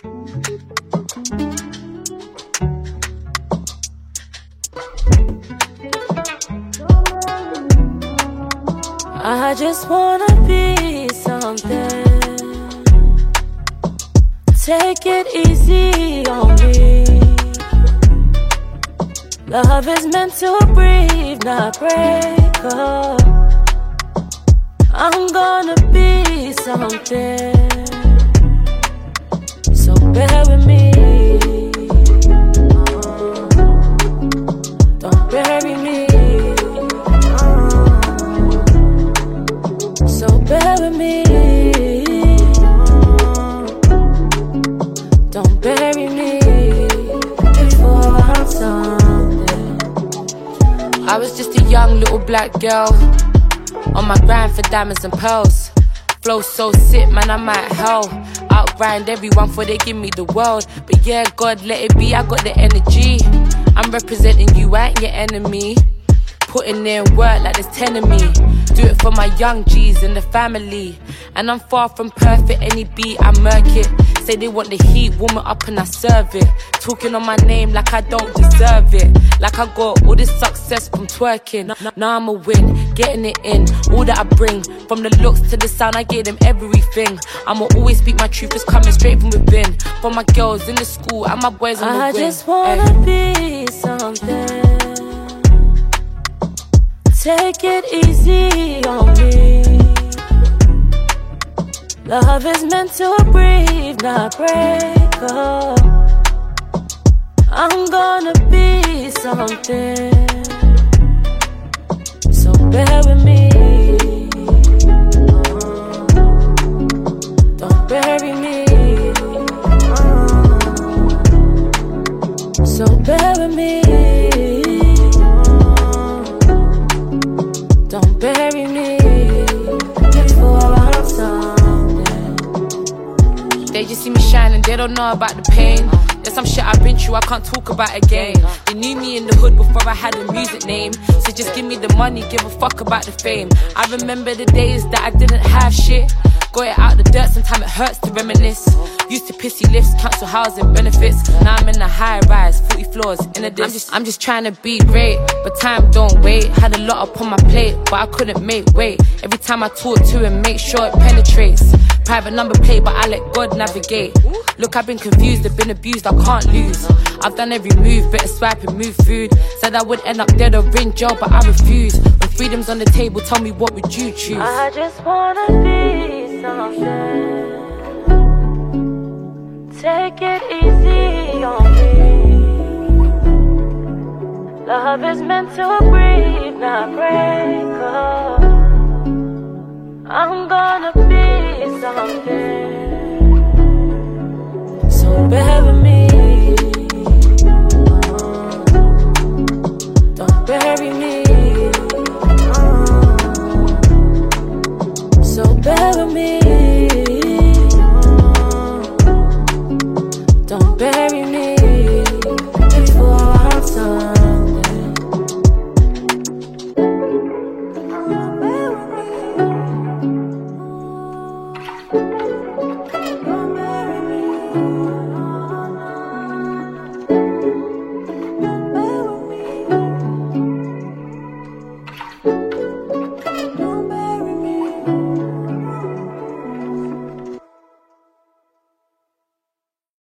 I just wanna be something. Take it easy on me. Love is meant to breathe, not break up. I'm gonna be something, so bear with me. Don't bury me. So bear with me. Don't bury me before I'm something. I was just a young little black girl on my grind for diamonds and pearls. Flow so sick, man, I'm at hell. Outgrind everyone for they give me the world. But yeah, God, let it be, I got the energy. I'm representing you, I ain't your enemy. Putting in work like there's 10 of me. Do it for my young G's and the family. And I'm far from perfect, any beat I murk it. Say they want the heat, warm it up and I serve it. Talking on my name like I don't deserve it. Like I got all this success from twerking. Now I'ma win, getting it in. All that I bring, from the looks to the sound, I gave them everything. I'ma always speak my truth, it's coming straight from within. For my girls in the school and my boys on the wing. I just wanna be something. Take it easy on me. Love is meant to breathe, not break up. I'm gonna be something, so bear with me. Don't bury me. So bear with me. Don't bury me before I'm something. They just see me shining, they don't know about the pain. There's some shit I've been through, I can't talk about again. They knew me in the hood before I had a music name. So just give me the money, give a fuck about the fame. I remember the days that I didn't have shit. Got it out the dirt, sometimes it hurts to reminisce. Used to pissy lifts, cancel housing benefits. Now I'm in a high rise, 40 floors in a diss. I'm just trying to be great, but time don't wait. Had a lot up on my plate, but I couldn't make weight. Every time I talk to him, make sure it penetrates. Private number plate, but I let God navigate. Look, I've been confused, I've been abused, I can't lose. I've done every move, better swipe and move food. Said I would end up dead or in jail, but I refuse. When freedom's on the table, tell me what would you choose? I just wanna be something. Take it easy on me. Love is meant to breathe, not break up. I'm gonna be something, so bear with me. Don't bury me. So bear with me. Don't bury me before I'm something. Don't bury me.